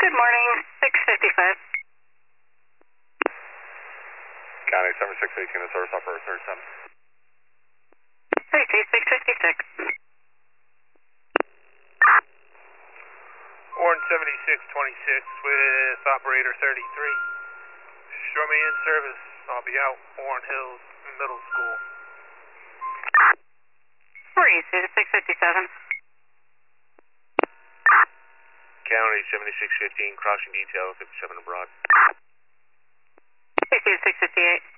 Good morning, 655. County 7618 to service operator 37. Safety 656. Warren 7626 with operator 33. Show me in service. I'll be out Warren Hills Middle School. Where are you, 657? County 7615 crossing detail 57 abroad. Safety 658.